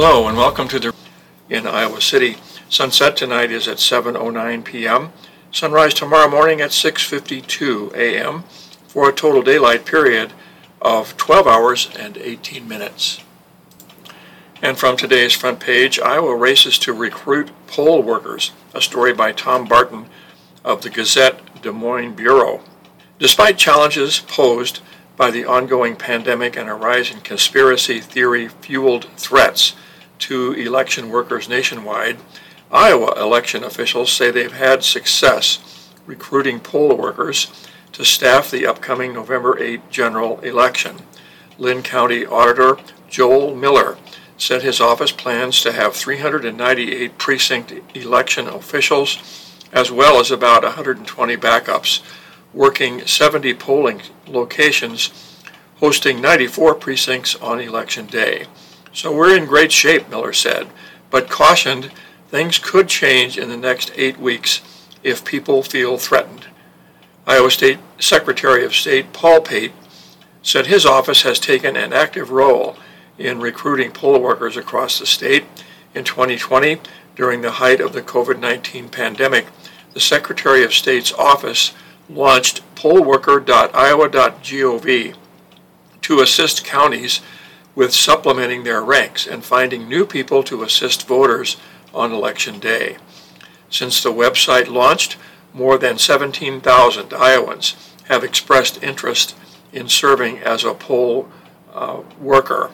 Hello and welcome to the in Iowa City. Sunset tonight is at 7:09 p.m. Sunrise tomorrow morning at 6:52 a.m. for a total daylight period of 12 hours and 18 minutes. And from today's front page, Iowa races to recruit poll workers, a story by Tom Barton of the Gazette Des Moines Bureau. Despite challenges posed by the ongoing pandemic and a rise in conspiracy theory-fueled threats to election workers nationwide, Iowa election officials say they've had success recruiting poll workers to staff the upcoming November 8 general election. Linn County Auditor Joel Miller said his office plans to have 398 precinct election officials, as well as about 120 backups, working 70 polling locations, hosting 94 precincts on election day. So we're in great shape, Miller said, but cautioned things could change in the next 8 weeks if people feel threatened. Iowa State Secretary of State Paul Pate said his office has taken an active role in recruiting poll workers across the state. In 2020, during the height of the COVID-19 pandemic, the Secretary of State's office launched pollworker.iowa.gov to assist counties with supplementing their ranks and finding new people to assist voters on election day. Since the website launched, more than 17,000 Iowans have expressed interest in serving as a poll worker,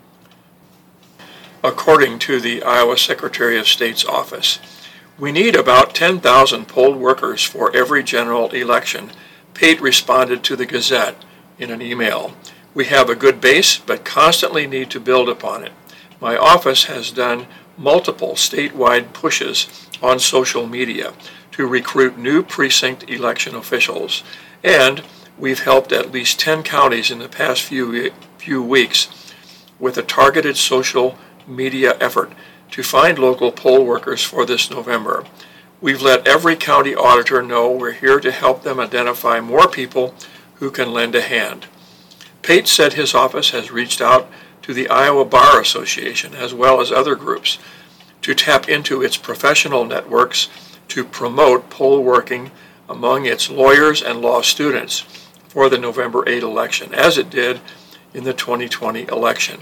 according to the Iowa Secretary of State's office. We need about 10,000 poll workers for every general election, Pate responded to the Gazette in an email. We have a good base, but constantly need to build upon it. My office has done multiple statewide pushes on social media to recruit new precinct election officials, and we've helped at least 10 counties in the past few weeks with a targeted social media effort to find local poll workers for this November. We've let every county auditor know we're here to help them identify more people who can lend a hand. Pate said his office has reached out to the Iowa Bar Association as well as other groups to tap into its professional networks to promote poll working among its lawyers and law students for the November 8 election, as it did in the 2020 election.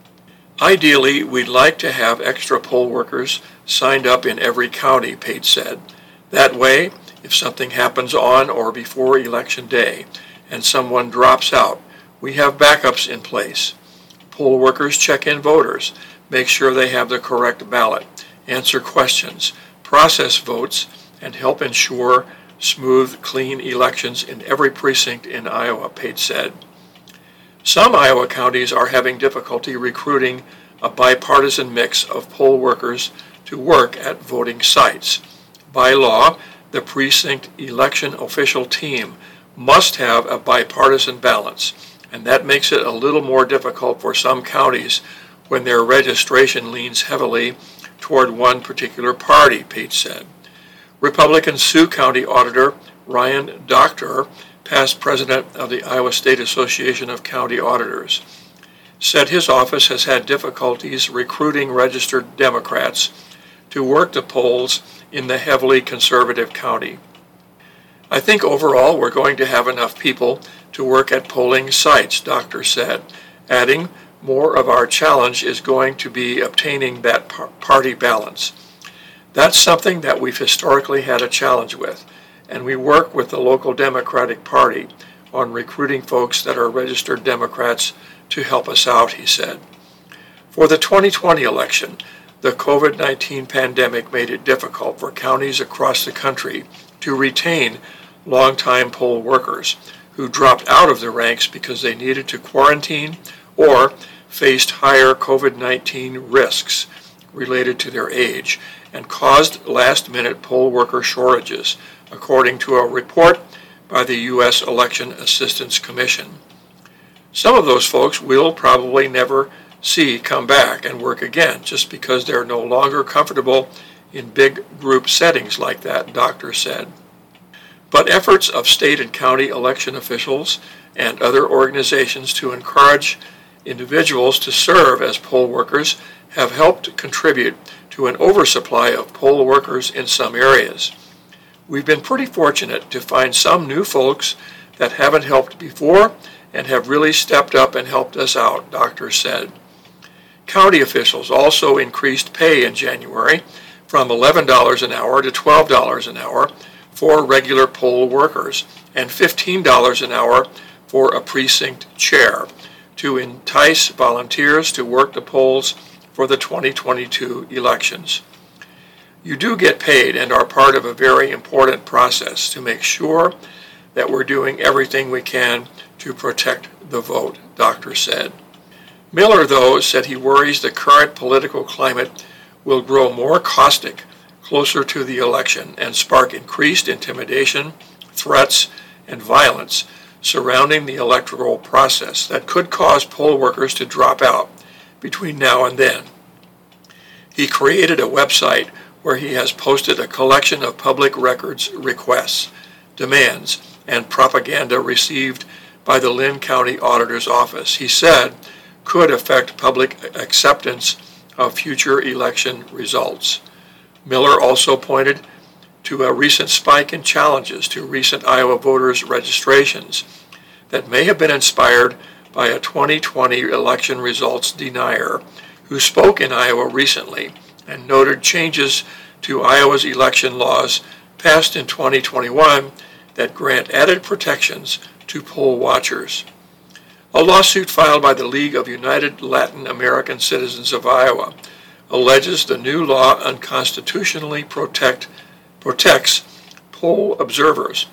Ideally, we'd like to have extra poll workers signed up in every county, Pate said. That way, if something happens on or before election day and someone drops out, we have backups in place. Poll workers check in voters, make sure they have the correct ballot, answer questions, process votes, and help ensure smooth, clean elections in every precinct in Iowa, Pate said. Some Iowa counties are having difficulty recruiting a bipartisan mix of poll workers to work at voting sites. By law, the precinct election official team must have a bipartisan balance, and that makes it a little more difficult for some counties when their registration leans heavily toward one particular party, Pate said. Republican Sioux County Auditor Ryan Doctor, past president of the Iowa State Association of County Auditors, said his office has had difficulties recruiting registered Democrats to work the polls in the heavily conservative county. I think overall we're going to have enough people to work at polling sites, Doctor said, adding, more of our challenge is going to be obtaining that party balance. That's something that we've historically had a challenge with, and we work with the local Democratic Party on recruiting folks that are registered Democrats to help us out, he said. For the 2020 election, the COVID-19 pandemic made it difficult for counties across the country to retain longtime poll workers who dropped out of the ranks because they needed to quarantine or faced higher COVID-19 risks related to their age and caused last-minute poll worker shortages, according to a report by the U.S. Election Assistance Commission. Some of those folks we'll probably never see come back and work again just because they're no longer comfortable in big group settings like that, Doctor said. But efforts of state and county election officials and other organizations to encourage individuals to serve as poll workers have helped contribute to an oversupply of poll workers in some areas. We've been pretty fortunate to find some new folks that haven't helped before and have really stepped up and helped us out, doctors said. County officials also increased pay in January from $11 an hour to $12 an hour for regular poll workers and $15 an hour for a precinct chair to entice volunteers to work the polls for the 2022 elections. You do get paid and are part of a very important process to make sure that we're doing everything we can to protect the vote, doctors said. Miller, though, said he worries the current political climate will grow more caustic closer to the election and spark increased intimidation, threats, and violence surrounding the electoral process that could cause poll workers to drop out between now and then. He created a website where he has posted a collection of public records requests, demands, and propaganda received by the Linn County Auditor's Office, he said, could affect public acceptance of future election results. Miller also pointed to a recent spike in challenges to recent Iowa voters' registrations that may have been inspired by a 2020 election results denier who spoke in Iowa recently and noted changes to Iowa's election laws passed in 2021 that grant added protections to poll watchers. A lawsuit filed by the League of United Latin American Citizens of Iowa alleges the new law unconstitutionally protects poll observers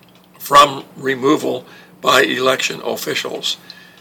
from removal by election officials.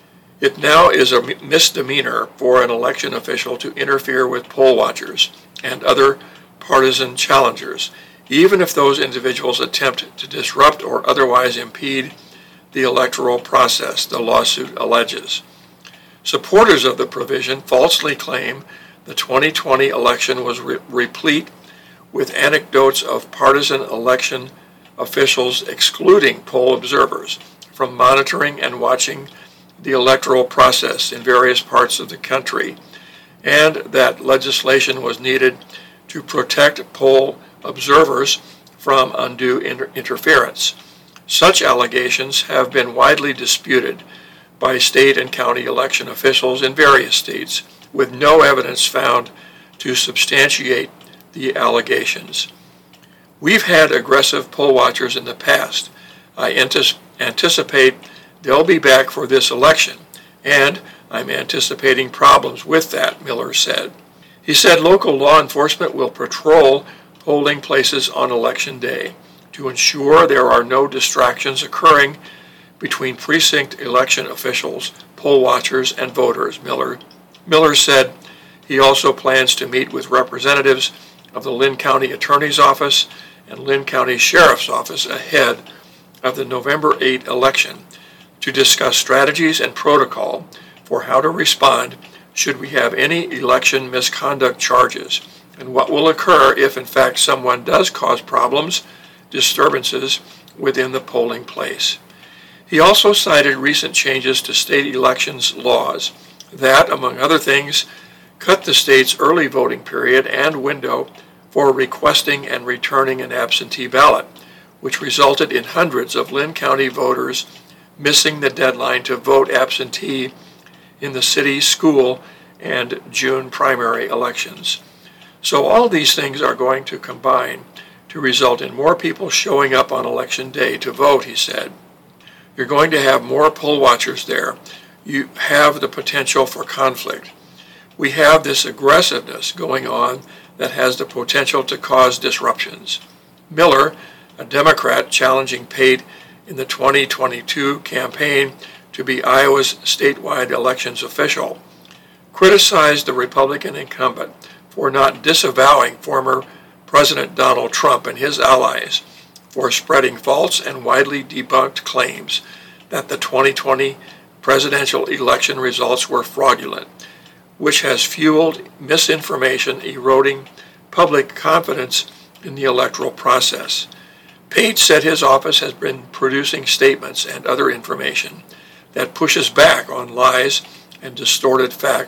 It now is a misdemeanor for an election official to interfere with poll watchers and other partisan challengers, even if those individuals attempt to disrupt or otherwise impede the electoral process, the lawsuit alleges. Supporters of the provision falsely claim the 2020 election was replete with anecdotes of partisan election officials excluding poll observers from monitoring and watching the electoral process in various parts of the country, and that legislation was needed to protect poll observers from undue interference. Such allegations have been widely disputed by state and county election officials in various states, with no evidence found to substantiate the allegations. We've had aggressive poll watchers in the past. I anticipate they'll be back for this election, and I'm anticipating problems with that, Miller said. He said local law enforcement will patrol polling places on Election Day to ensure there are no distractions occurring between precinct election officials, poll watchers, and voters, Miller said. He also plans to meet with representatives of the Linn County Attorney's Office and Linn County Sheriff's Office ahead of the November 8 election to discuss strategies and protocol for how to respond should we have any election misconduct charges, and what will occur if in fact someone does cause problems, disturbances within the polling place. He also cited recent changes to state elections laws that, among other things, cut the state's early voting period and window for requesting and returning an absentee ballot, which resulted in hundreds of Linn County voters missing the deadline to vote absentee in the city, school, and June primary elections. So all these things are going to combine to result in more people showing up on Election Day to vote, he said. You're going to have more poll watchers there. You have the potential for conflict. We have this aggressiveness going on that has the potential to cause disruptions. Miller, a Democrat challenging Pate in the 2022 campaign to be Iowa's statewide elections official, criticized the Republican incumbent for not disavowing former President Donald Trump and his allies for spreading false and widely debunked claims that the 2020 presidential election results were fraudulent, which has fueled misinformation, eroding public confidence in the electoral process. Pate said his office has been producing statements and other information that pushes back on lies and distorted facts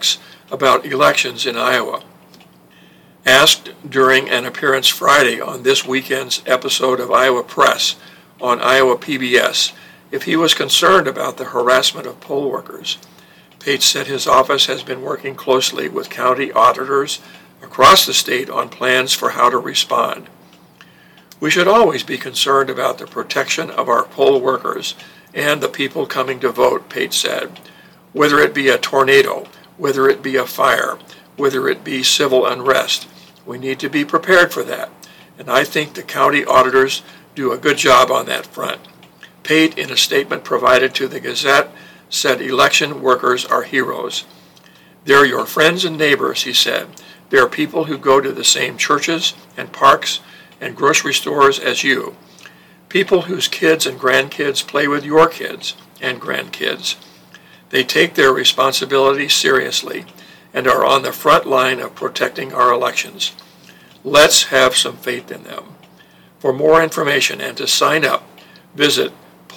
about elections in Iowa. Asked during an appearance Friday on this weekend's episode of Iowa Press on Iowa PBS if he was concerned about the harassment of poll workers, Pate said his office has been working closely with county auditors across the state on plans for how to respond. We should always be concerned about the protection of our poll workers and the people coming to vote, Pate said. Whether it be a tornado, whether it be a fire, whether it be civil unrest, we need to be prepared for that, and I think the county auditors do a good job on that front. Pate, in a statement provided to the Gazette, said election workers are heroes. They're your friends and neighbors, he said. They're people who go to the same churches and parks and grocery stores as you. People whose kids and grandkids play with your kids and grandkids. They take their responsibility seriously and are on the front line of protecting our elections. Let's have some faith in them. For more information and to sign up, visit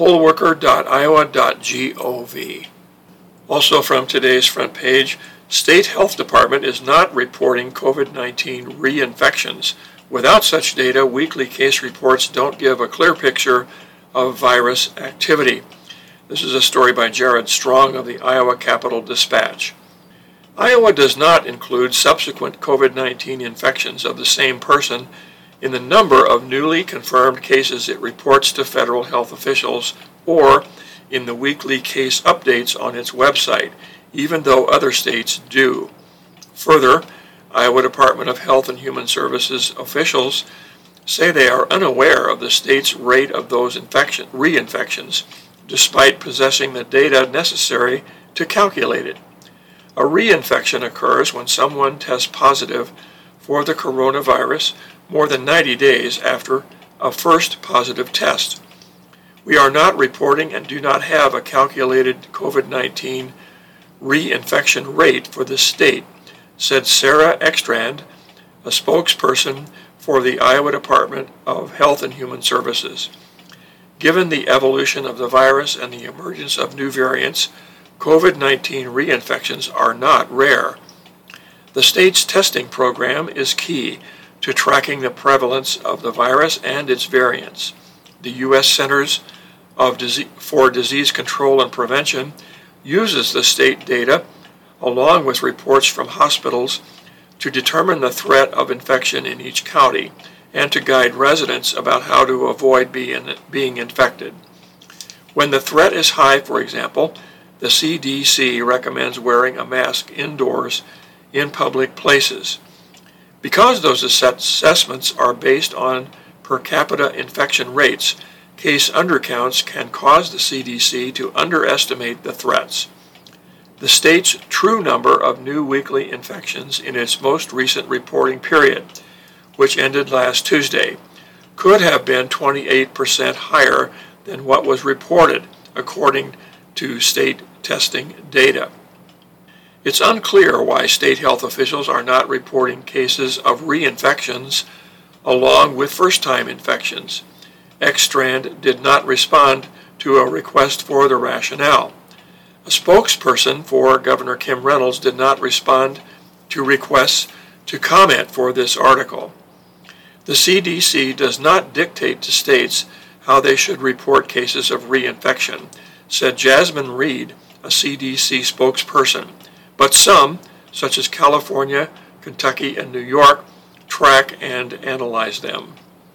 pollworker.iowa.gov. Also from today's front page, State Health Department is not reporting COVID-19 reinfections. Without such data, weekly case reports don't give a clear picture of virus activity. This is a story by Jared Strong of the Iowa Capital Dispatch. Iowa does not include subsequent COVID-19 infections of the same person in the number of newly confirmed cases it reports to federal health officials or in the weekly case updates on its website, even though other states do. Further, Iowa Department of Health and Human Services officials say they are unaware of the state's rate of those reinfections, despite possessing the data necessary to calculate it. A reinfection occurs when someone tests positive for the coronavirus more than 90 days after a first positive test. We are not reporting and do not have a calculated COVID-19 reinfection rate for the state, said Sarah Ekstrand, a spokesperson for the Iowa Department of Health and Human Services. Given the evolution of the virus and the emergence of new variants, COVID-19 reinfections are not rare. The state's testing program is key to tracking the prevalence of the virus and its variants. The U.S. Centers for Disease Control and Prevention uses the state data along with reports from hospitals to determine the threat of infection in each county and to guide residents about how to avoid being infected. When the threat is high, for example, the CDC recommends wearing a mask indoors in public places. Because those assessments are based on per capita infection rates, case undercounts can cause the CDC to underestimate the threats. The state's true number of new weekly infections in its most recent reporting period, which ended last Tuesday, could have been 28% higher than what was reported, according to state testing data. It's unclear why state health officials are not reporting cases of reinfections along with first-time infections. Ekstrand did not respond to a request for the rationale. A spokesperson for Governor Kim Reynolds did not respond to requests to comment for this article. The CDC does not dictate to states how they should report cases of reinfection, said Jasmine Reed, a CDC spokesperson. But some, such as California, Kentucky, and New York, track and analyze them.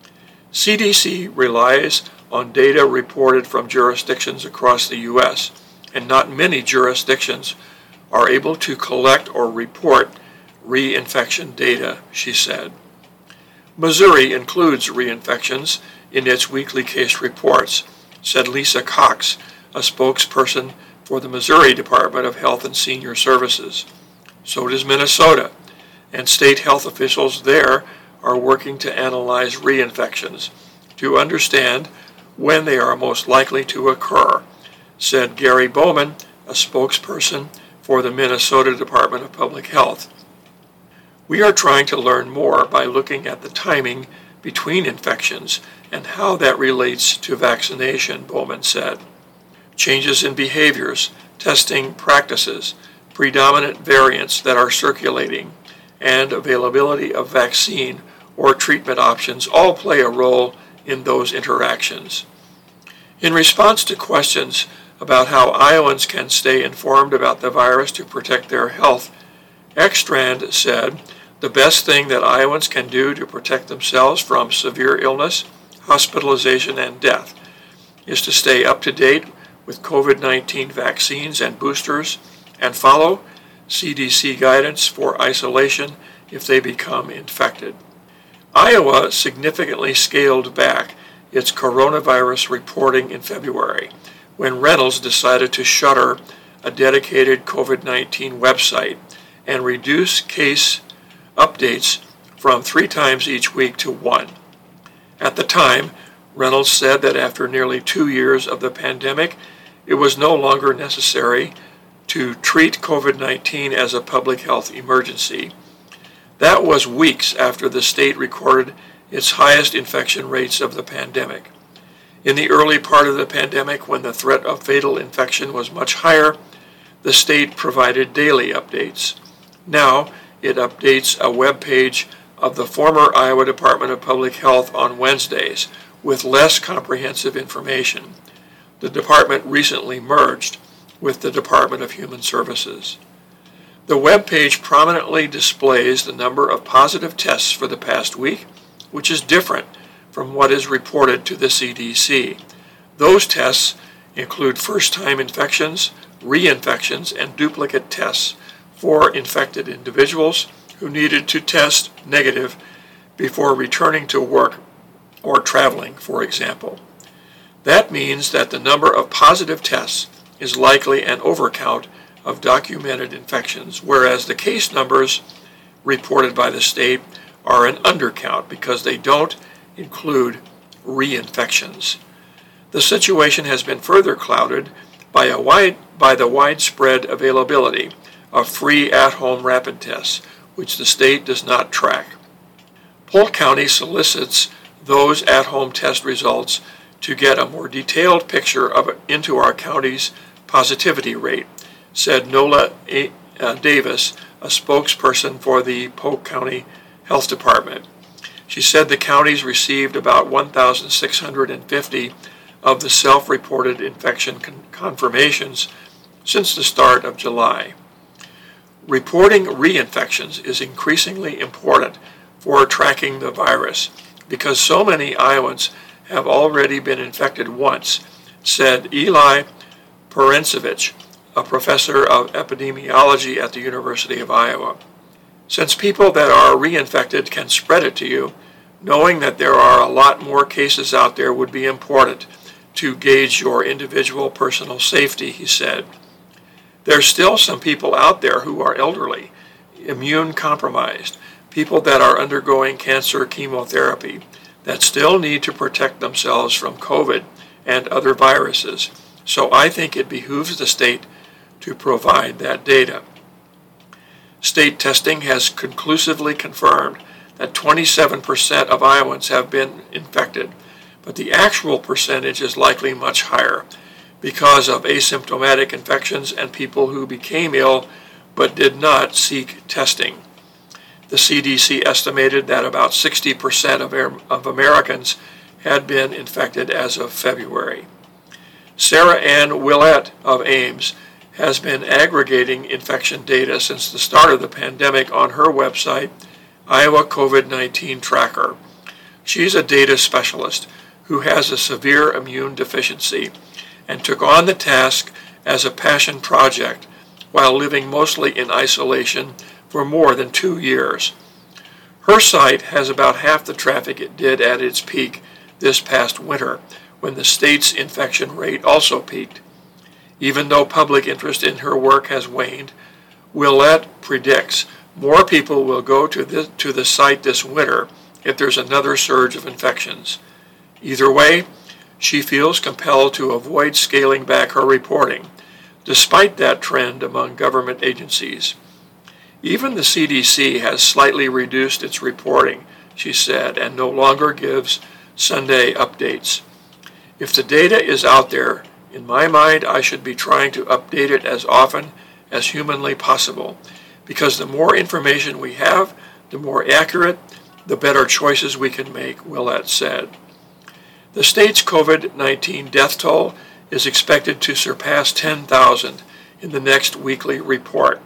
CDC relies on data reported from jurisdictions across the U.S., and not many jurisdictions are able to collect or report reinfection data, she said. Missouri includes reinfections in its weekly case reports, said Lisa Cox, a spokesperson for the Missouri Department of Health and Senior Services. So does Minnesota, and state health officials there are working to analyze reinfections to understand when they are most likely to occur, said Gary Bowman, a spokesperson for the Minnesota Department of Public Health. We are trying to learn more by looking at the timing between infections and how that relates to vaccination, Bowman said. Changes in behaviors, testing practices, predominant variants that are circulating, and availability of vaccine or treatment options all play a role in those interactions. In response to questions about how Iowans can stay informed about the virus to protect their health, Ekstrand said, "The best thing that Iowans can do to protect themselves from severe illness, hospitalization, and death is to stay up to date with COVID-19 vaccines and boosters and follow CDC guidance for isolation if they become infected." Iowa significantly scaled back its coronavirus reporting in February when Reynolds decided to shutter a dedicated COVID-19 website and reduce case updates from 3 times each week to 1. At the time, Reynolds said that after nearly 2 years of the pandemic, it was no longer necessary to treat COVID-19 as a public health emergency. That was weeks after the state recorded its highest infection rates of the pandemic. In the early part of the pandemic, when the threat of fatal infection was much higher, the state provided daily updates. Now, it updates a web page of the former Iowa Department of Public Health on Wednesdays with less comprehensive information. The department recently merged with the Department of Human Services. The web page prominently displays the number of positive tests for the past week, which is different from what is reported to the CDC. Those tests include first-time infections, reinfections, and duplicate tests for infected individuals who needed to test negative before returning to work or traveling, for example. That means that the number of positive tests is likely an overcount of documented infections, whereas the case numbers reported by the state are an undercount because they don't include reinfections. The situation has been further clouded by the widespread availability of free at-home rapid tests, which the state does not track. Polk County solicits those at-home test results to get a more detailed picture into our county's positivity rate, said Nola Davis, a spokesperson for the Polk County Health Department. She said the counties received about 1,650 of the self-reported infection confirmations since the start of July. Reporting reinfections is increasingly important for tracking the virus because so many Iowans have already been infected once, said Eli Perencevich, a professor of epidemiology at the University of Iowa. Since people that are reinfected can spread it to you, knowing that there are a lot more cases out there would be important to gauge your individual personal safety, he said. There's still some people out there who are elderly, immune compromised, people that are undergoing cancer chemotherapy, that still need to protect themselves from COVID and other viruses. So I think it behooves the state to provide that data. State testing has conclusively confirmed that 27% of Iowans have been infected, but the actual percentage is likely much higher because of asymptomatic infections and people who became ill but did not seek testing. The CDC estimated that about 60% of Americans had been infected as of February. Sarah Ann Willett of Ames has been aggregating infection data since the start of the pandemic on her website, Iowa COVID-19 Tracker. She's a data specialist who has a severe immune deficiency and took on the task as a passion project while living mostly in isolation for more than 2 years. Her site has about half the traffic it did at its peak this past winter, when the state's infection rate also peaked. Even though public interest in her work has waned, Willett predicts more people will go to the site this winter if there's another surge of infections. Either way, she feels compelled to avoid scaling back her reporting, despite that trend among government agencies. Even the CDC has slightly reduced its reporting, she said, and no longer gives Sunday updates. If the data is out there, in my mind, I should be trying to update it as often as humanly possible, because the more information we have, the more accurate, the better choices we can make, Willett said. The state's COVID-19 death toll is expected to surpass 10,000 in the next weekly report.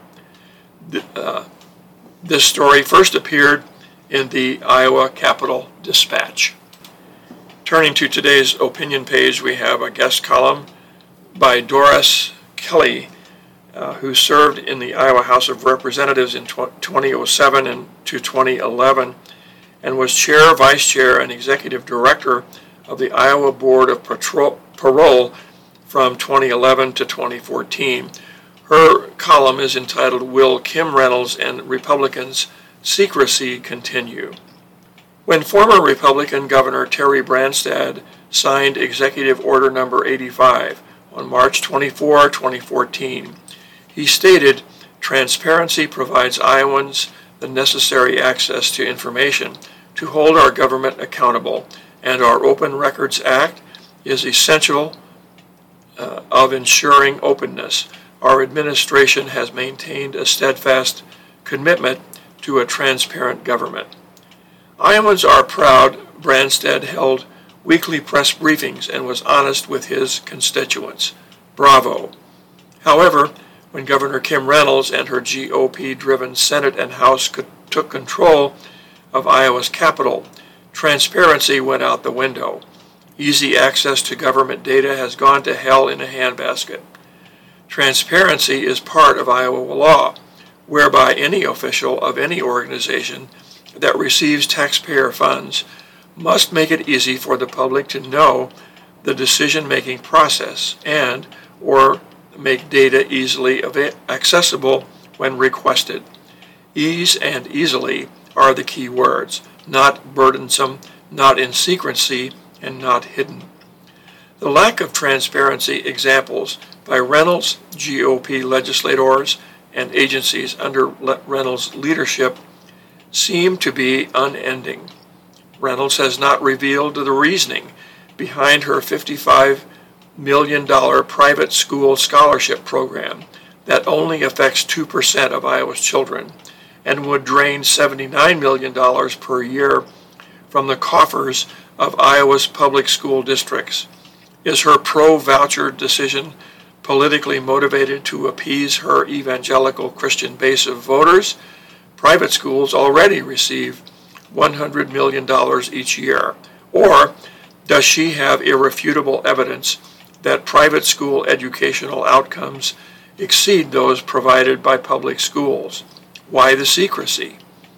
This story first appeared in the Iowa Capital Dispatch. Turning to today's opinion page, we have a guest column by Doris Kelly, who served in the Iowa House of Representatives in 2007 and to 2011, and was chair, vice chair, and executive director of the Iowa Board of Parole from 2011 to 2014. Her column is entitled, "Will Kim Reynolds and Republicans' Secrecy Continue?" When former Republican Governor Terry Branstad signed Executive Order Number 85 on March 24, 2014, he stated, "Transparency provides Iowans the necessary access to information to hold our government accountable, and our Open Records Act is essential of ensuring openness. Our administration has maintained a steadfast commitment to a transparent government." Iowans are proud Branstad held weekly press briefings and was honest with his constituents. Bravo. However, when Governor Kim Reynolds and her GOP-driven Senate and House took control of Iowa's capital, transparency went out the window. Easy access to government data has gone to hell in a handbasket. Transparency is part of Iowa law, whereby any official of any organization that receives taxpayer funds must make it easy for the public to know the decision-making process and or make data easily accessible when requested. Ease and easily are the key words, not burdensome, not in secrecy, and not hidden. The lack of transparency examples by Reynolds, GOP legislators, and agencies under Reynolds' leadership seem to be unending. Reynolds has not revealed the reasoning behind her $55 million private school scholarship program that only affects 2% of Iowa's children and would drain $79 million per year from the coffers of Iowa's public school districts. Is her pro-voucher decision politically motivated to appease her evangelical Christian base of voters? Private schools already receive $100 million each year. Or does she have irrefutable evidence that private school educational outcomes exceed those provided by public schools? Why the secrecy?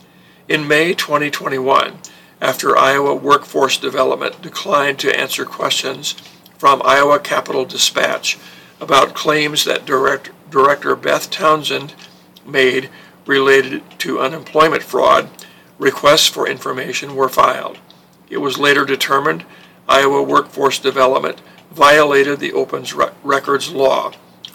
In May 2021, after Iowa Workforce Development declined to answer questions from Iowa Capital Dispatch about claims that Director Beth Townsend made related to unemployment fraud, requests for information were filed. It was later determined Iowa Workforce Development violated the Open Records Law.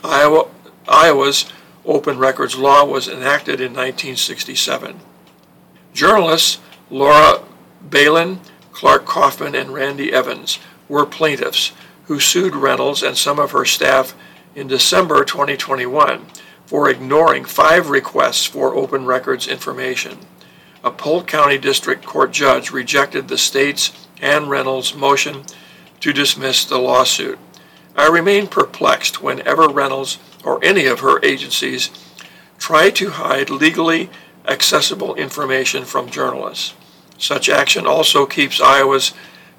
Iowa's Open Records Law was enacted in 1967. Journalists Laura Balin, Clark Kaufman, and Randy Evans were plaintiffs who sued Reynolds and some of her staff in December 2021 for ignoring 5 requests for open records information. A Polk County District Court judge rejected the state's and Reynolds' motion to dismiss the lawsuit. I remain perplexed whenever Reynolds or any of her agencies try to hide legally accessible information from journalists. Such action also keeps Iowa's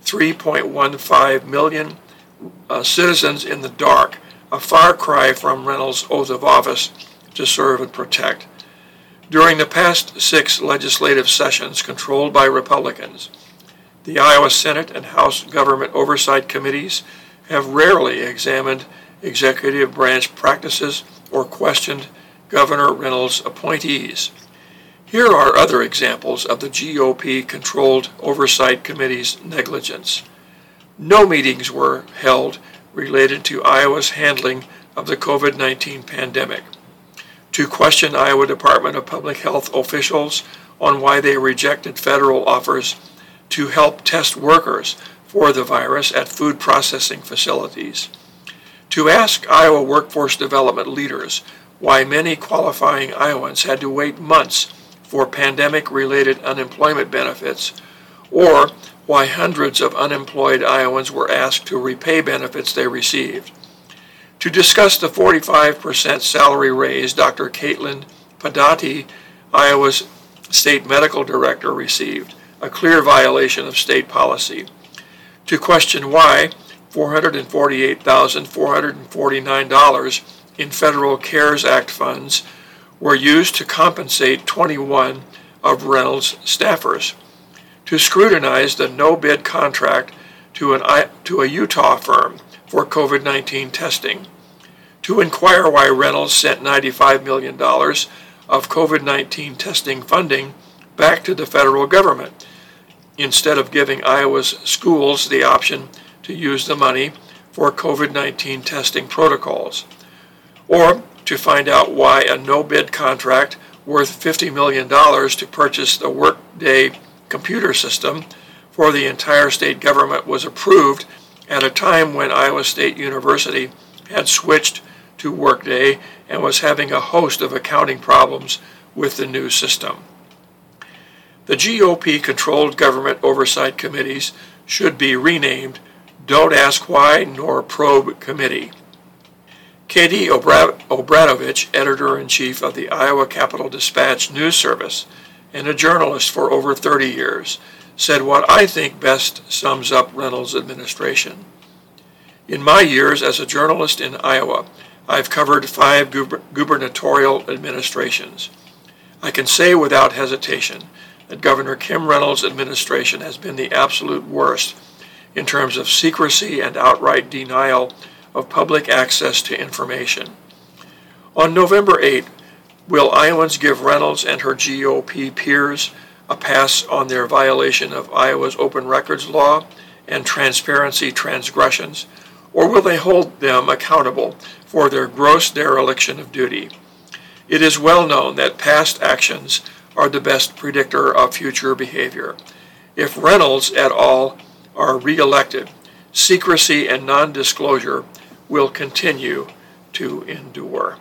3.15 million citizens in the dark, a far cry from Reynolds' oath of office to serve and protect. During the past 6 legislative sessions controlled by Republicans, the Iowa Senate and House Government Oversight Committees have rarely examined executive branch practices or questioned Governor Reynolds' appointees. Here are other examples of the GOP-controlled Oversight Committee's negligence. No meetings were held related to Iowa's handling of the COVID-19 pandemic. To question Iowa Department of Public Health officials on why they rejected federal offers to help test workers for the virus at food processing facilities. To ask Iowa workforce development leaders why many qualifying Iowans had to wait months for pandemic-related unemployment benefits, or why hundreds of unemployed Iowans were asked to repay benefits they received. To discuss the 45% salary raise Dr. Caitlin Padati, Iowa's state medical director, received, a clear violation of state policy. To question why $448,449 in federal CARES Act funds were used to compensate 21 of Reynolds' staffers. To scrutinize the no-bid contract to a Utah firm for COVID-19 testing. To inquire why Reynolds sent $95 million of COVID-19 testing funding back to the federal government, instead of giving Iowa's schools the option to use the money for COVID-19 testing protocols. Or to find out why a no-bid contract worth $50 million to purchase the Workday computer system for the entire state government was approved at a time when Iowa State University had switched to Workday and was having a host of accounting problems with the new system. The GOP-controlled government oversight committees should be renamed Don't Ask Why nor Probe Committee. Katie Obradovich, editor-in-chief of the Iowa Capital Dispatch news service and a journalist for over 30 years, said what I think best sums up Reynolds' administration. In my years as a journalist in Iowa, I've covered 5 gubernatorial administrations. I can say without hesitation that Governor Kim Reynolds' administration has been the absolute worst in terms of secrecy and outright denial of public access to information. On November 8, will Iowans give Reynolds and her GOP peers a pass on their violation of Iowa's open records law and transparency transgressions, or will they hold them accountable for their gross dereliction of duty? It is well known that past actions are the best predictor of future behavior. If Reynolds et al. Are reelected, secrecy and non-disclosure will continue to endure.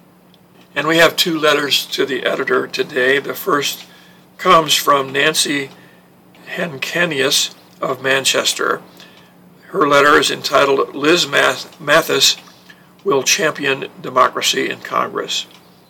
And we have 2 letters to the editor today. The first comes from Nancy Henkenius of Manchester. Her letter is entitled, Liz Mathis Will Champion Democracy in Congress.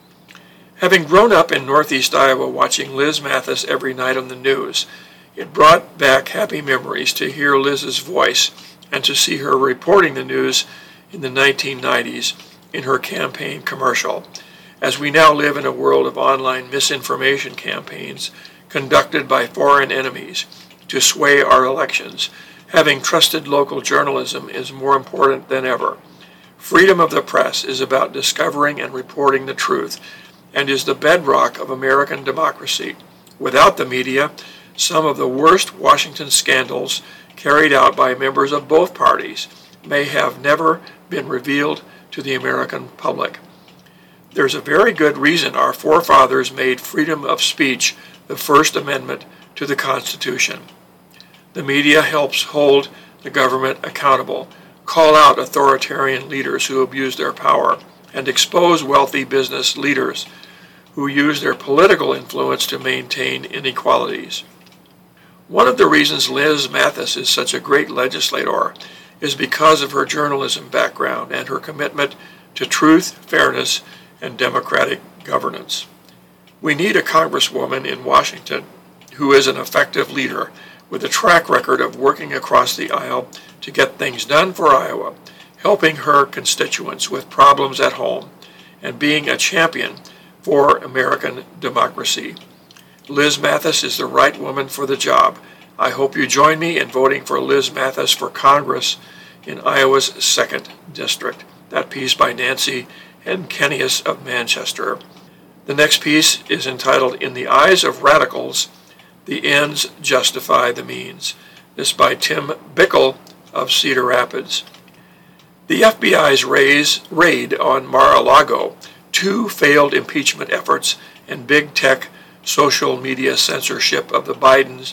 Having grown up in Northeast Iowa watching Liz Mathis every night on the news, it brought back happy memories to hear Liz's voice and to see her reporting the news in the 1990s in her campaign commercial, as we now live in a world of online misinformation campaigns conducted by foreign enemies to sway our elections. Having trusted local journalism is more important than ever. Freedom of the press is about discovering and reporting the truth and is the bedrock of American democracy. Without the media, some of the worst Washington scandals carried out by members of both parties may have never been revealed to the American public. There's a very good reason our forefathers made freedom of speech the First Amendment to the Constitution. The media helps hold the government accountable, call out authoritarian leaders who abuse their power, and expose wealthy business leaders who use their political influence to maintain inequalities. One of the reasons Liz Mathis is such a great legislator is because of her journalism background and her commitment to truth, fairness, and democratic governance. We need a congresswoman in Washington who is an effective leader with a track record of working across the aisle to get things done for Iowa, helping her constituents with problems at home, and being a champion for American democracy. Liz Mathis is the right woman for the job. I hope you join me in voting for Liz Mathis for Congress in Iowa's 2nd District. That piece by Nancy Henkenius of Manchester. The next piece is entitled, In the Eyes of Radicals, the Ends Justify the Means. This by Tim Bickle of Cedar Rapids. The FBI's raid on Mar-a-Lago, 2 failed impeachment efforts, and big tech social media censorship of the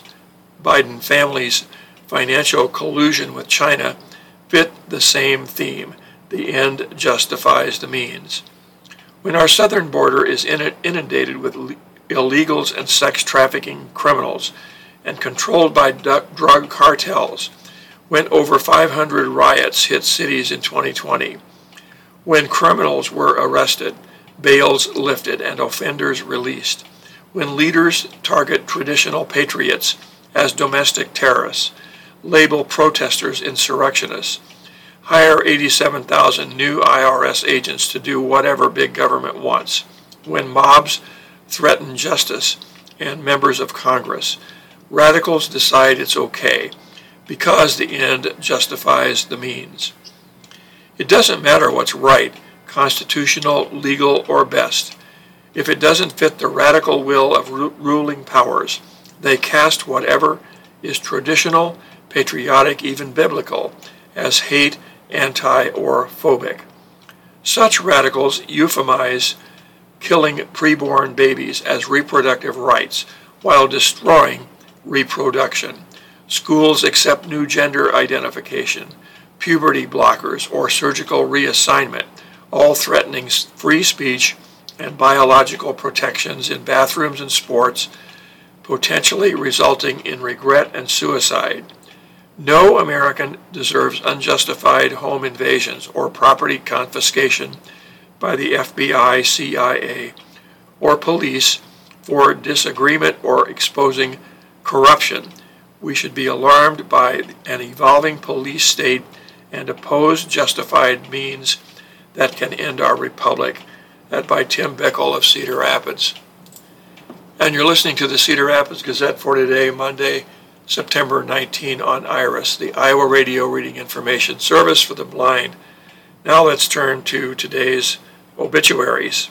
Biden family's financial collusion with China fit the same theme. The end justifies the means. When our southern border is inundated with illegals and sex trafficking criminals and controlled by drug cartels, when over 500 riots hit cities in 2020, when criminals were arrested, bails lifted, and offenders released, when leaders target traditional patriots as domestic terrorists, label protesters insurrectionists, hire 87,000 new IRS agents to do whatever big government wants, when mobs threaten justice and members of Congress, radicals decide it's okay because the end justifies the means. It doesn't matter what's right, constitutional, legal, or best. If it doesn't fit the radical will of ruling powers, they cast whatever is traditional, patriotic, even biblical, as hate, anti, or phobic. Such radicals euphemize killing preborn babies as reproductive rights while destroying reproduction. Schools accept new gender identification, puberty blockers, or surgical reassignment, all threatening free speech and biological protections in bathrooms and sports, potentially resulting in regret and suicide. No American deserves unjustified home invasions or property confiscation by the FBI, CIA, or police for disagreement or exposing corruption. We should be alarmed by an evolving police state and oppose justified means that can end our republic. That by Tim Bickle of Cedar Rapids. And you're listening to the Cedar Rapids Gazette for today, Monday, September 19 on IRIS, the Iowa Radio Reading Information Service for the Blind. Now let's turn to today's obituaries.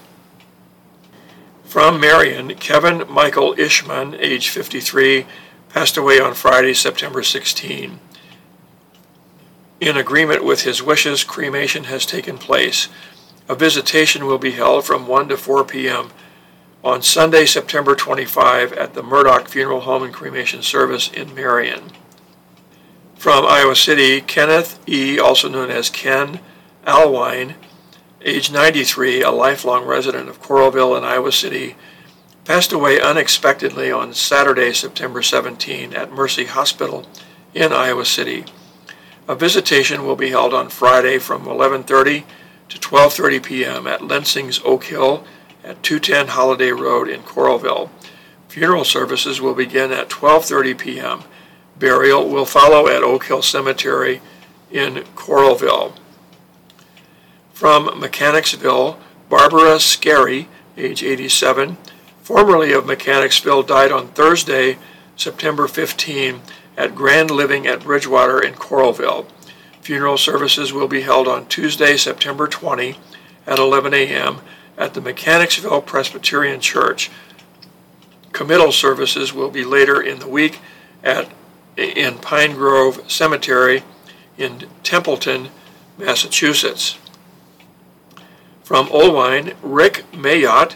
From Marion, Kevin Michael Ishman, age 53, passed away on Friday, September 16. In agreement with his wishes, cremation has taken place. A visitation will be held from 1 to 4 p.m. on Sunday, September 25 at the Murdoch Funeral Home and Cremation Service in Marion. From Iowa City, Kenneth E., also known as Ken Alwine, age 93, a lifelong resident of Coralville in Iowa City, passed away unexpectedly on Saturday, September 17 at Mercy Hospital in Iowa City. A visitation will be held on Friday from 11:30 to 12:30 p.m. at Lensing's Oak Hill at 210 Holiday Road in Coralville. Funeral services will begin at 12:30 p.m. Burial will follow at Oak Hill Cemetery in Coralville. From Mechanicsville, Barbara Scarry, age 87, formerly of Mechanicsville, died on Thursday, September 15, at Grand Living at Bridgewater in Coralville. Funeral services will be held on Tuesday, September 20 at 11 a.m. at the Mechanicsville Presbyterian Church. Committal services will be later in the week in Pine Grove Cemetery in Templeton, Massachusetts. From Olwine, Rick Mayotte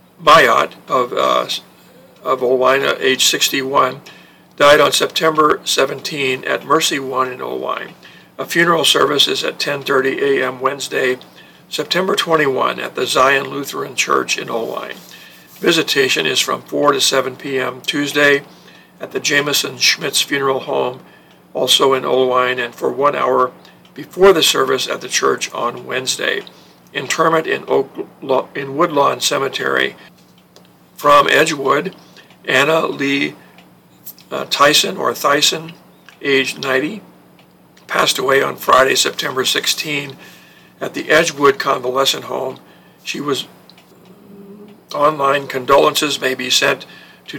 of Olwine, age 61, died on September 17 at Mercy One in Olwine. A funeral service is at 10:30 a.m. Wednesday, September 21 at the Zion Lutheran Church in Olwine. Visitation is from 4 to 7 p.m. Tuesday at the Jameson Schmitz Funeral Home, also in Olwine, and for 1 hour before the service at the church on Wednesday. Interment in Woodlawn Cemetery. From Edgewood, Anna Lee Thyssen, age 90, passed away on Friday, September 16, at the Edgewood Convalescent Home. She was online. Condolences may be sent to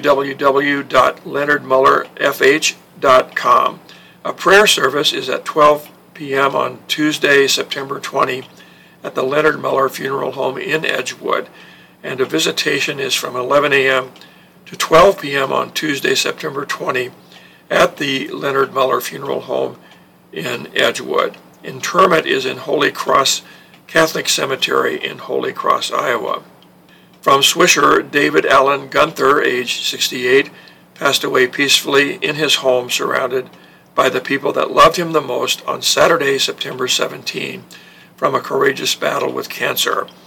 www.leonardmullerfh.com. A prayer service is at 12 p.m. on Tuesday, September 20, at the Leonard Muller Funeral Home in Edgewood, and a visitation is from 11 a.m. to 12 p.m. on Tuesday, September 20, at the Leonard Muller Funeral Home in Edgewood. Interment is in Holy Cross Catholic Cemetery in Holy Cross, Iowa. From Swisher, David Allen Gunther, age 68, passed away peacefully in his home surrounded by the people that loved him the most on Saturday, September 17, from a courageous battle with cancer.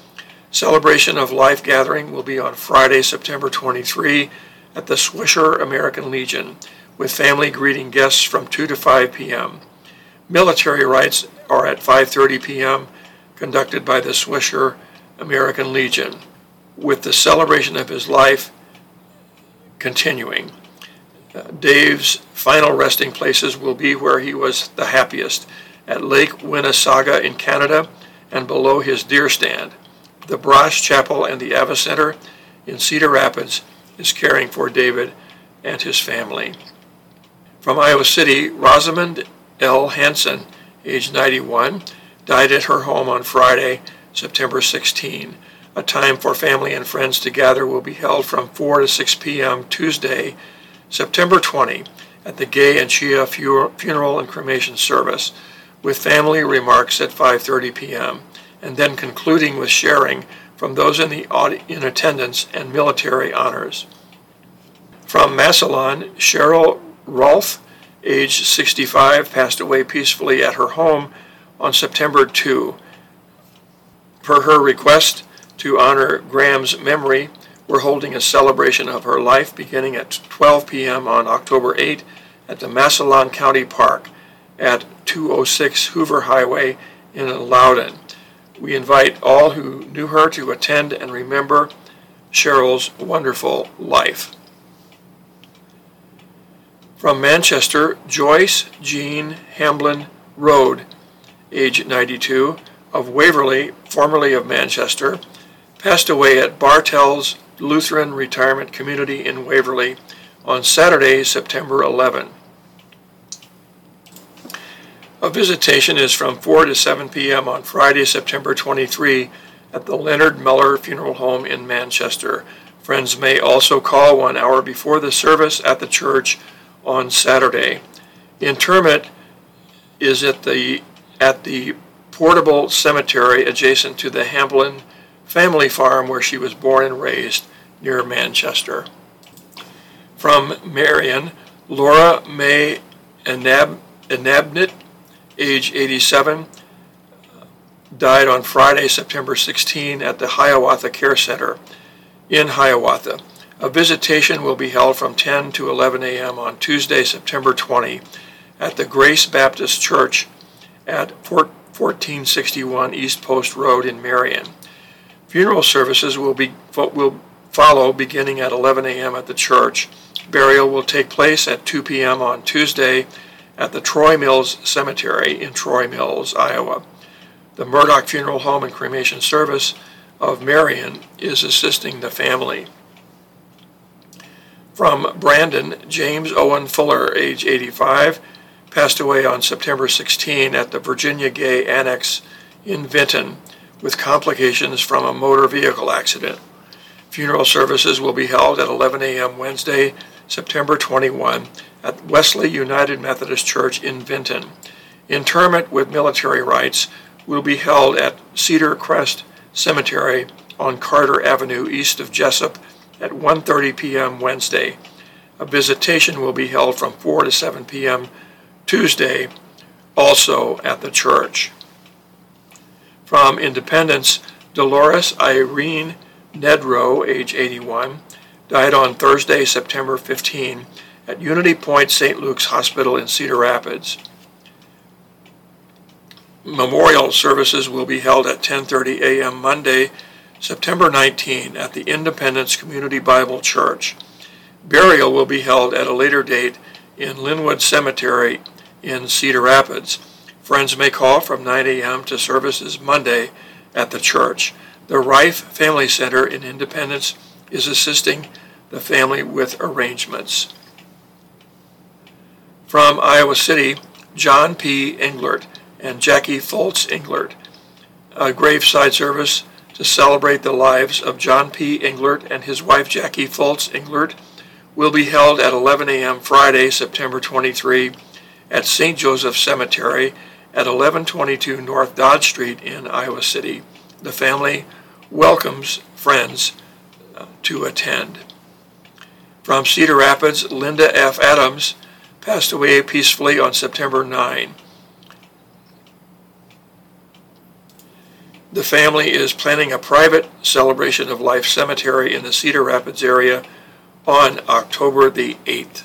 Celebration of Life gathering will be on Friday, September 23 at the Swisher American Legion, with family greeting guests from 2 to 5 p.m. Military rites are at 5:30 p.m., conducted by the Swisher American Legion, with the celebration of his life continuing. Dave's final resting places will be where he was the happiest, at Lake Winnesaga in Canada and below his deer stand. The Brosh Chapel and the Ava Center in Cedar Rapids is caring for David and his family. From Iowa City, Rosamond L. Hansen, age 91, died at her home on Friday, September 16. A time for family and friends to gather will be held from 4 to 6 p.m. Tuesday, September 20, at the Gay and Chia Funeral and Cremation Service, with family remarks at 5:30 p.m., and then concluding with sharing from those in attendance and military honors. From Massillon, Cheryl Rolfe, age 65, passed away peacefully at her home on September 2. Per her request to honor Graham's memory, we're holding a celebration of her life beginning at 12 p.m. on October 8 at the Massillon County Park at 206 Hoover Highway in Loudon. We invite all who knew her to attend and remember Cheryl's wonderful life. From Manchester, Joyce Jean Hamblin Road, age 92, of Waverly, formerly of Manchester, passed away at Bartell's Lutheran Retirement Community in Waverly on Saturday, September 11. A visitation is from 4 to 7 p.m. on Friday, September 23 at the Leonard Muller Funeral Home in Manchester. Friends may also call 1 hour before the service at the church on Saturday. Interment is at the portable cemetery adjacent to the Hamblin family farm where she was born and raised near Manchester. From Marion, Laura May Anabnit, age 87, died on Friday, September 16 at the Hiawatha Care Center in Hiawatha. A visitation will be held from 10 to 11 a.m. on Tuesday, September 20 at the Grace Baptist Church at 1461 East Post Road in Marion. Funeral services will follow beginning at 11 a.m. at the church. Burial will take place at 2 p.m. on Tuesday at the Troy Mills Cemetery in Troy Mills, Iowa. The Murdoch Funeral Home and Cremation Service of Marion is assisting the family. From Brandon, James Owen Fuller, age 85, passed away on September 16 at the Virginia Gay Annex in Vinton with complications from a motor vehicle accident. Funeral services will be held at 11 a.m. Wednesday, September 21 at Wesley United Methodist Church in Vinton. Interment with military rites will be held at Cedar Crest Cemetery on Carter Avenue east of Jessup at 1:30 p.m. Wednesday. A visitation will be held from 4 to 7 p.m. Tuesday, also at the church. From Independence, Dolores Irene Nedrow, age 81, died on Thursday, September 15, at Unity Point St. Luke's Hospital in Cedar Rapids. Memorial services will be held at 10:30 a.m. Monday, September 19, at the Independence Community Bible Church. Burial will be held at a later date in Linwood Cemetery in Cedar Rapids. Friends may call from 9 a.m. to services Monday at the church. The Rife Family Center in Independence is assisting the family with arrangements. From Iowa City, John P. Englert and Jackie Foltz Englert. A graveside service to celebrate the lives of John P. Englert and his wife Jackie Foltz Englert will be held at 11 a.m. Friday, September 23 at St. Joseph Cemetery at 1122 North Dodge Street in Iowa City. The family welcomes friends to attend. From Cedar Rapids, Linda F. Adams passed away peacefully on September 9. The family is planning a private celebration of life cemetery in the Cedar Rapids area on October the 8th.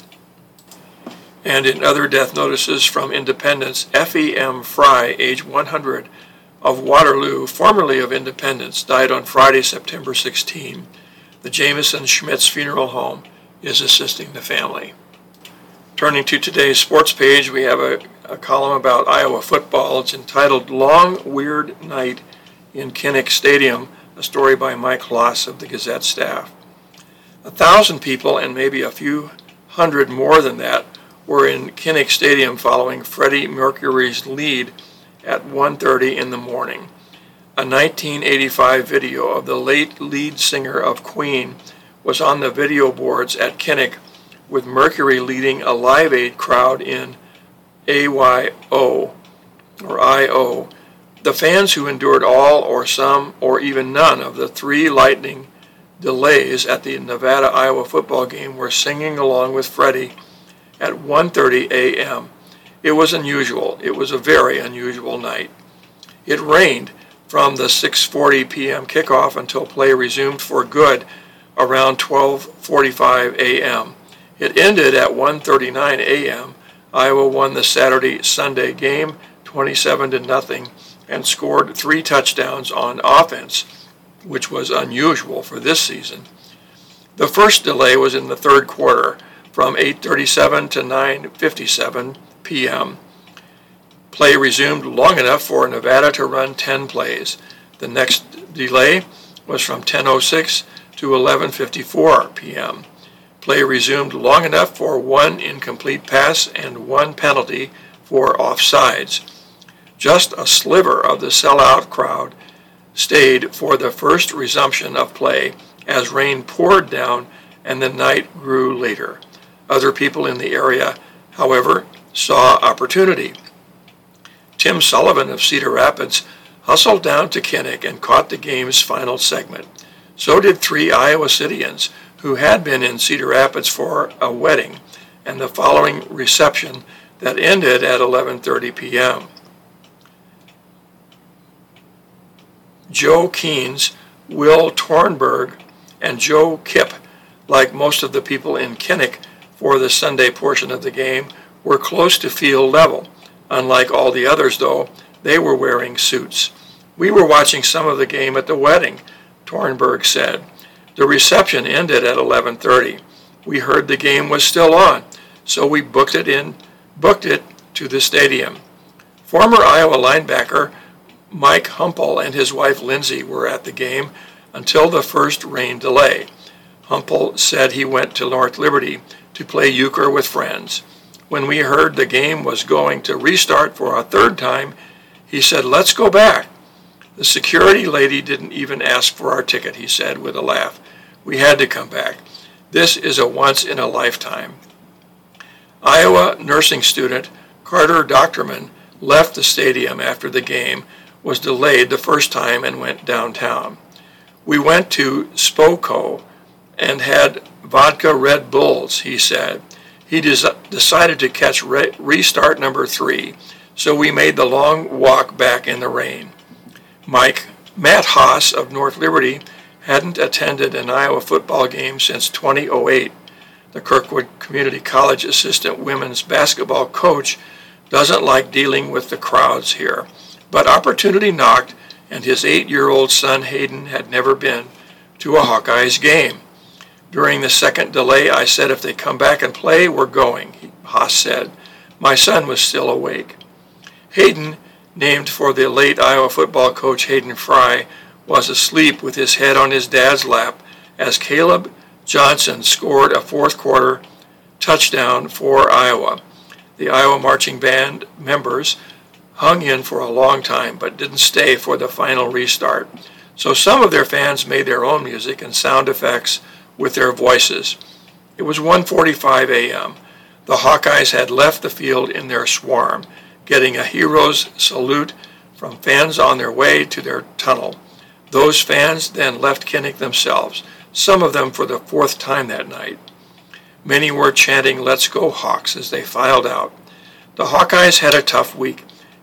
And in other death notices from Independence, Effie M. Fry, age 100, of Waterloo, formerly of Independence, died on Friday, September 16. The Jameson Schmitz Funeral Home is assisting the family. Turning to today's sports page, we have a column about Iowa football. It's entitled Long Weird Night in Kinnick Stadium, a story by Mike Loss of the Gazette staff. 1,000 people, and maybe a few hundred more than that, were in Kinnick Stadium following Freddie Mercury's lead at 1:30 in the morning. A 1985 video of the late lead singer of Queen was on the video boards at Kinnick, with Mercury leading a Live Aid crowd in AYO, or I.O. The fans who endured all or some or even none of the 3 lightning delays at the Nevada-Iowa football game were singing along with Freddie at 1:30 a.m. It was unusual. It was a very unusual night. It rained from the 6:40 p.m. kickoff until play resumed for good around 12:45 a.m. It ended at 1:39 a.m. Iowa won the Saturday-Sunday game 27-0 and scored 3 touchdowns on offense, which was unusual for this season. The first delay was in the third quarter from 8:37 to 9:57 p.m. Play resumed long enough for Nevada to run 10 plays. The next delay was from 10:06 to 11:54 p.m. Play resumed long enough for 1 incomplete pass and 1 penalty for offsides. Just a sliver of the sellout crowd stayed for the first resumption of play as rain poured down and the night grew later. Other people in the area, however, saw opportunity. Tim Sullivan of Cedar Rapids hustled down to Kinnick and caught the game's final segment. So did 3 Iowa Cityans who had been in Cedar Rapids for a wedding and the following reception that ended at 11:30 p.m. Joe Keynes, Will Tornberg, and Joe Kipp, like most of the people in Kinnick for the Sunday portion of the game, were close to field level. Unlike all the others, though, they were wearing suits. "We were watching some of the game at the wedding," Tornberg said. "The reception ended at 11:30. We heard the game was still on, so we booked it to the stadium." Former Iowa linebacker Mike Humpel and his wife Lindsay were at the game until the first rain delay. Humpel said he went to North Liberty to play euchre with friends. When we heard the game was going to restart for a third time, he said, "Let's go back." "The security lady didn't even ask for our ticket," he said with a laugh. "We had to come back. This is a once-in-a-lifetime." Iowa nursing student Carter Doctorman left the stadium after the game was delayed the first time and went downtown. "We went to Spoko and had vodka Red Bulls," he said. He decided to catch restart number 3, so we made the long walk back in the rain. Matt Haas of North Liberty hadn't attended an Iowa football game since 2008. The Kirkwood Community College assistant women's basketball coach doesn't like dealing with the crowds here, but opportunity knocked, and his 8-year-old son Hayden had never been to a Hawkeyes game. "During the second delay, I said if they come back and play, we're going," Haas said. "My son was still awake." Hayden, named for the late Iowa football coach Hayden Fry, was asleep with his head on his dad's lap as Caleb Johnson scored a fourth-quarter touchdown for Iowa. The Iowa marching band members hung in for a long time but didn't stay for the final restart. So some of their fans made their own music and sound effects with their voices. It was 1:45 a.m. The Hawkeyes had left the field in their swarm, getting a hero's salute from fans on their way to their tunnel. Those fans then left Kinnick themselves, some of them for the 4th time that night. Many were chanting "Let's go Hawks" as they filed out. The Hawkeyes had a tough week.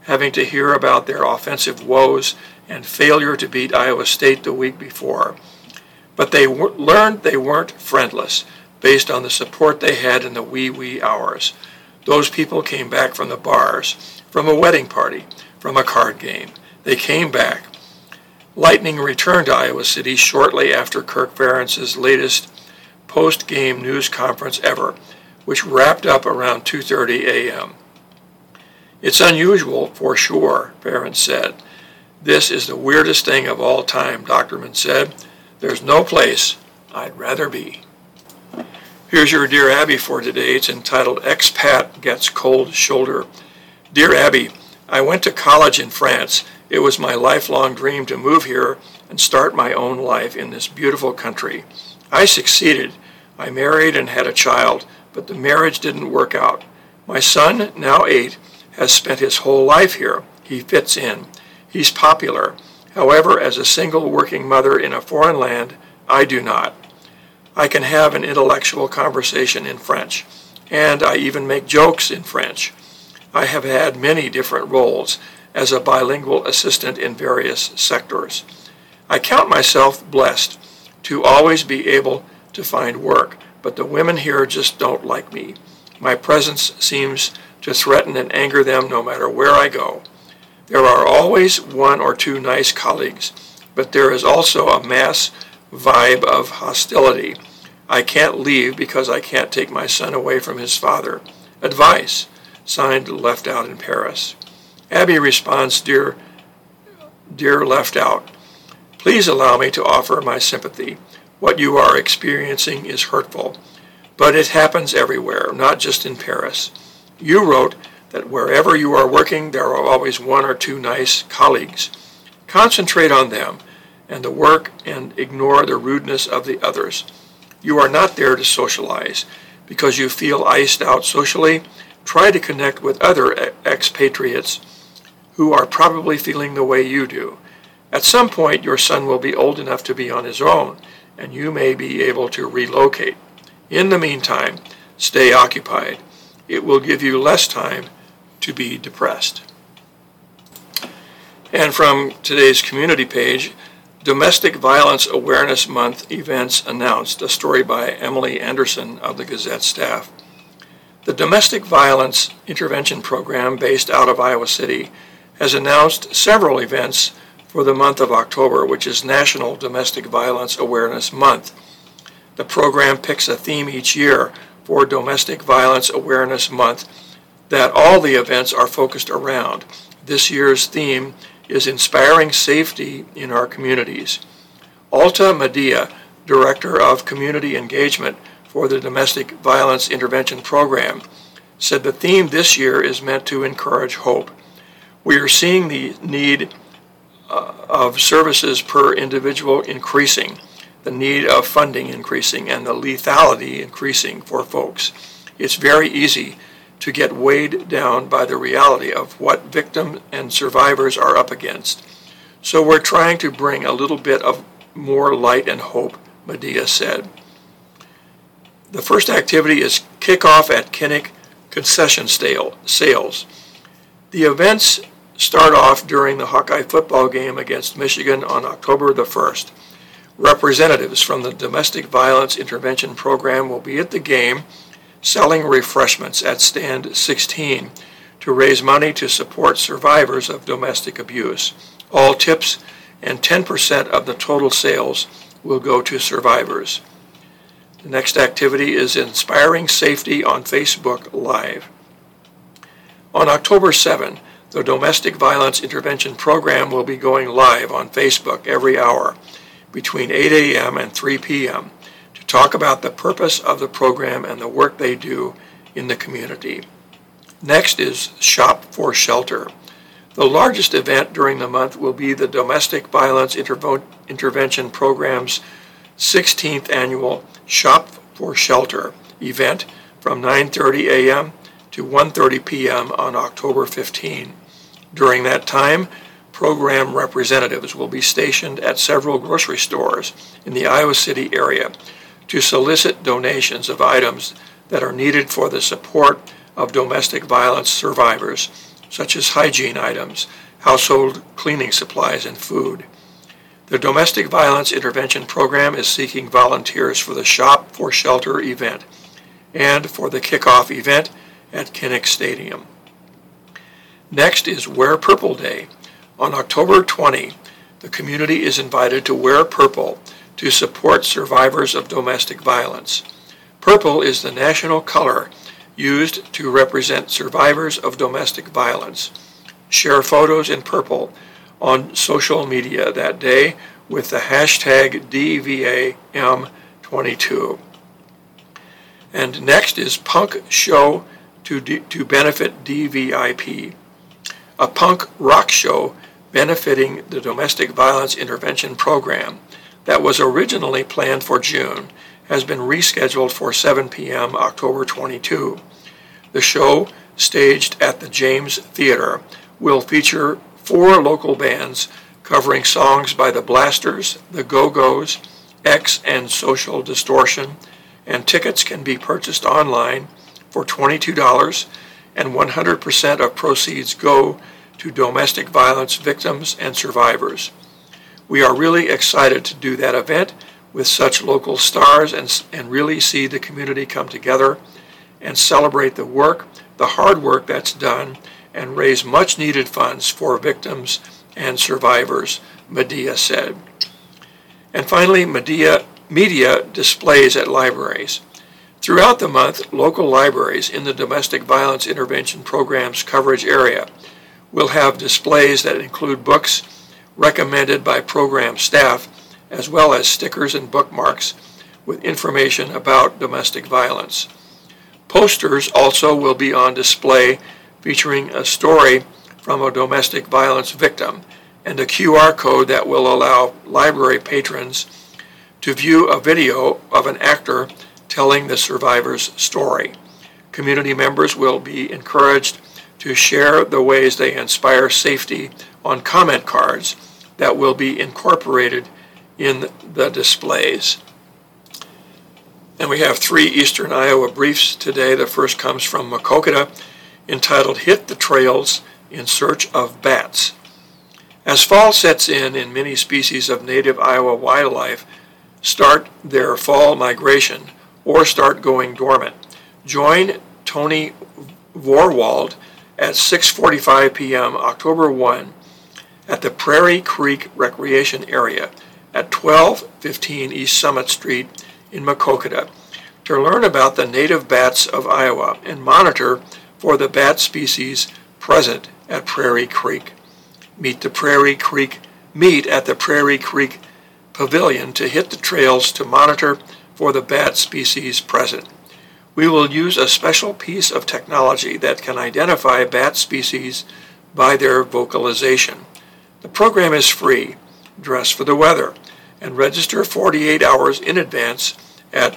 having to hear about their offensive woes and failure to beat Iowa State the week before. But they learned they weren't friendless based on the support they had in the wee hours. Those people came back from the bars, from a wedding party, from a card game. They came back. Lightning returned to Iowa City shortly after Kirk Ferentz's latest post-game news conference ever, which wrapped up around 2:30 a.m. "It's unusual, for sure," Ferentz said. "This is the weirdest thing of all time," Doctorman said. "There's no place I'd rather be." Here's your Dear Abby for today. It's entitled Expat Gets Cold Shoulder. Dear Abby, I went to college in France. It was my lifelong dream to move here and start my own life in this beautiful country. I succeeded. I married and had a child, but the marriage didn't work out. My son, now 8, has spent his whole life here. He fits in. He's popular. However, as a single working mother in a foreign land, I do not. I can have an intellectual conversation in French, and I even make jokes in French. I have had many different roles as a bilingual assistant in various sectors. I count myself blessed to always be able to find work, but the women here just don't like me. My presence seems to threaten and anger them no matter where I go. There are always one or two nice colleagues, but there is also a mass vibe of hostility. I can't leave because I can't take my son away from his father. Advice. Signed, Left Out in Paris. Abby responds, Dear Left Out, please allow me to offer my sympathy. What you are experiencing is hurtful, but it happens everywhere, not just in Paris. You wrote that wherever you are working, there are always one or two nice colleagues. Concentrate on them and the work and ignore the rudeness of the others. You are not there to socialize. Because you feel iced out socially, try to connect with other expatriates who are probably feeling the way you do. At some point, your son will be old enough to be on his own, and you may be able to relocate. In the meantime, stay occupied. It will give you less time to be depressed. And from today's community page, Domestic Violence Awareness Month events announced, a story by Emily Anderson of the Gazette staff. The Domestic Violence Intervention Program, based out of Iowa City, has announced several events for the month of October, which is National Domestic Violence Awareness Month. The program picks a theme each year for Domestic Violence Awareness Month that all the events are focused around. This year's theme is Inspiring Safety in Our Communities. Alta Medea, Director of Community Engagement for the Domestic Violence Intervention Program, said the theme this year is meant to encourage hope. We are seeing the need of services per individual increasing, the need of funding increasing, and the lethality increasing for folks. It's very easy to get weighed down by the reality of what victims and survivors are up against. So we're trying to bring a little bit of more light and hope, Medea said. The first activity is kickoff at Kinnick concession sales. The events start off during the Hawkeye football game against Michigan on October the 1st. Representatives from the Domestic Violence Intervention Program will be at the game selling refreshments at Stand 16 to raise money to support survivors of domestic abuse. All tips and 10% of the total sales will go to survivors. The next activity is Inspiring Safety on Facebook Live. On October 7, the Domestic Violence Intervention Program will be going live on Facebook every hour between 8 a.m. and 3 p.m. to talk about the purpose of the program and the work they do in the community. Next is Shop for Shelter. The largest event during the month will be the Domestic Violence Intervention Program's 16th annual Shop for Shelter event from 9:30 a.m. to 1:30 p.m. on October 15. During that time, program representatives will be stationed at several grocery stores in the Iowa City area to solicit donations of items that are needed for the support of domestic violence survivors, such as hygiene items, household cleaning supplies, and food. The Domestic Violence Intervention Program is seeking volunteers for the Shop for Shelter event and for the kickoff event at Kinnick Stadium. Next is Wear Purple Day. On October 20, the community is invited to wear purple to support survivors of domestic violence. Purple is the national color used to represent survivors of domestic violence. Share photos in purple on social media that day with the hashtag DVAM22. And next is Punk Show to benefit DVIP, a punk rock show benefiting the Domestic Violence Intervention Program that was originally planned for June has been rescheduled for 7 p.m. October 22. The show, staged at the James Theater, will feature 4 local bands covering songs by the Blasters, the Go-Go's, X and Social Distortion, and tickets can be purchased online for $22, and 100% of proceeds go to domestic violence victims and survivors. We are really excited to do that event with such local stars and really see the community come together and celebrate the work, the hard work that's done, and raise much needed funds for victims and survivors, Medea said. And finally, media displays at libraries. Throughout the month, local libraries in the Domestic Violence Intervention Program's coverage area will have displays that include books recommended by program staff, as well as stickers and bookmarks with information about domestic violence. Posters also will be on display featuring a story from a domestic violence victim and a QR code that will allow library patrons to view a video of an actor telling the survivor's story. Community members will be encouraged to share the ways they inspire safety on comment cards that will be incorporated in the displays. And we have 3 Eastern Iowa briefs today. The first comes from Maquoketa, entitled Hit the Trails in Search of Bats. As fall sets in many species of native Iowa wildlife start their fall migration or start going dormant. Join Tony Vorwald at 6:45 p.m. October 1 at the Prairie Creek Recreation Area at 1215 East Summit Street in Maquoketa to learn about the native bats of Iowa and monitor for the bat species present at Prairie Creek. Meet at the Prairie Creek Pavilion to hit the trails to monitor for the bat species present. We will use a special piece of technology that can identify bat species by their vocalization. The program is free. Dress for the weather and register 48 hours in advance at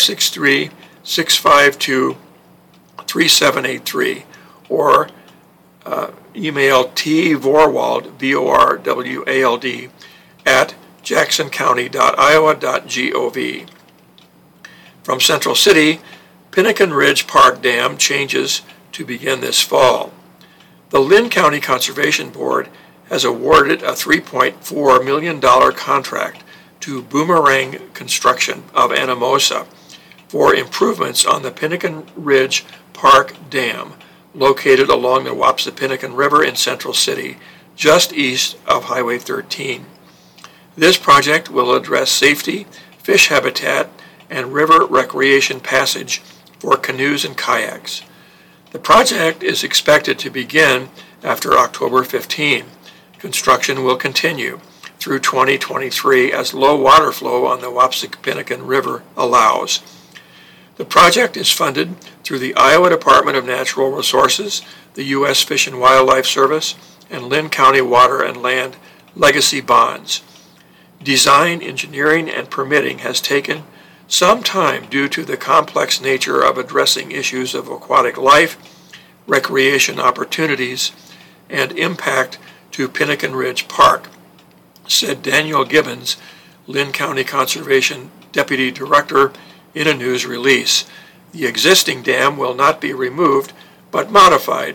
563-652-3783 or email tvorwald, VORWALD, at jacksoncounty.iowa.gov. From Central City, Pinnakin Ridge Park Dam changes to begin this fall. The Linn County Conservation Board has awarded a $3.4 million contract to Boomerang Construction of Anamosa for improvements on the Pinnakin Ridge Park Dam, located along the Wapsipinicon River in Central City, just east of Highway 13. This project will address safety, fish habitat, and river recreation passage for canoes and kayaks. The project is expected to begin after October 15. Construction will continue through 2023 as low water flow on the Wapsipinicon River allows. The project is funded through the Iowa Department of Natural Resources, the U.S. Fish and Wildlife Service, and Linn County Water and Land Legacy Bonds. Design, engineering, and permitting has taken some time due to the complex nature of addressing issues of aquatic life, recreation opportunities, and impact to Pinnakin Ridge Park, said Daniel Gibbons, Linn County Conservation Deputy Director, in a news release. The existing dam will not be removed, but modified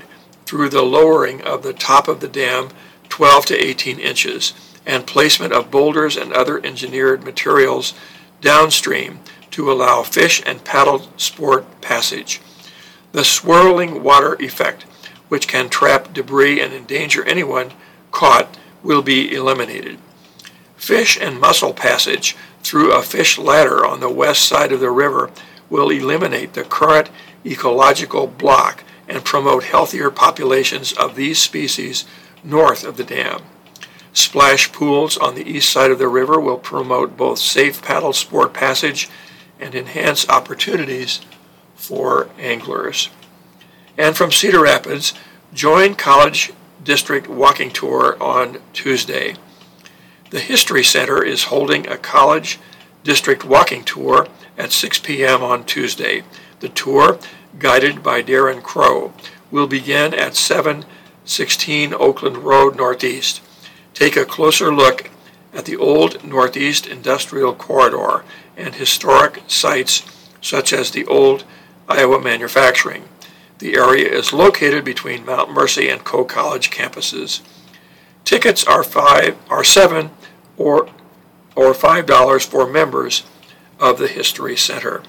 through the lowering of the top of the dam 12 to 18 inches and placement of boulders and other engineered materials downstream to allow fish and paddle sport passage. The swirling water effect, which can trap debris and endanger anyone caught, will be eliminated. Fish and mussel passage through a fish ladder on the west side of the river will eliminate the current ecological block and promote healthier populations of these species north of the dam. Splash pools on the east side of the river will promote both safe paddle sport passage and enhance opportunities for anglers. And from Cedar Rapids, join College District Walking Tour on Tuesday. The History Center is holding a College District Walking Tour at 6 p.m. on Tuesday. The tour, guided by Darren Crow, will begin at 716 Oakland Road Northeast. Take a closer look at the old Northeast Industrial Corridor and historic sites such as the old Iowa Manufacturing. The area is located between Mount Mercy and Coe College campuses. Tickets are $7 or $5 for members of the History Center.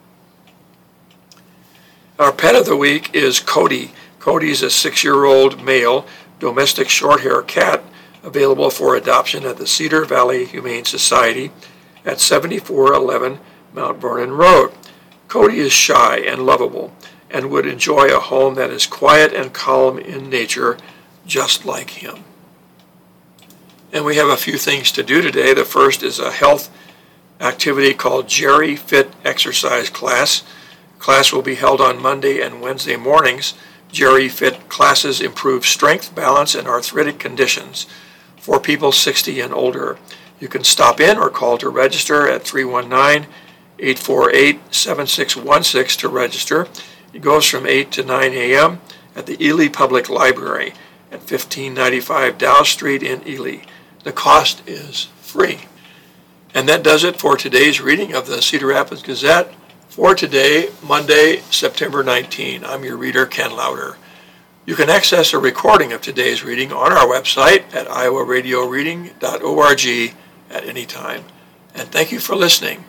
Our pet of the week is Cody. Cody is a 6-year-old male domestic short-hair cat available for adoption at the Cedar Valley Humane Society at 7411 Mount Vernon Road. Cody is shy and lovable and would enjoy a home that is quiet and calm in nature, just like him. And we have a few things to do today. The first is a health activity called Jerry Fit Exercise Class. Class will be held on Monday and Wednesday mornings. Jerry Fit classes improve strength, balance, and arthritic conditions for people 60 and older. You can stop in or call to register at 319-848-7616 to register. It goes from 8 to 9 a.m. at the Ely Public Library at 1595 Dow Street in Ely. The cost is free. And that does it for today's reading of the Cedar Rapids Gazette. For today, Monday, September 19, I'm your reader, Ken Lauder. You can access a recording of today's reading on our website at iowaradioreading.org at any time. And thank you for listening.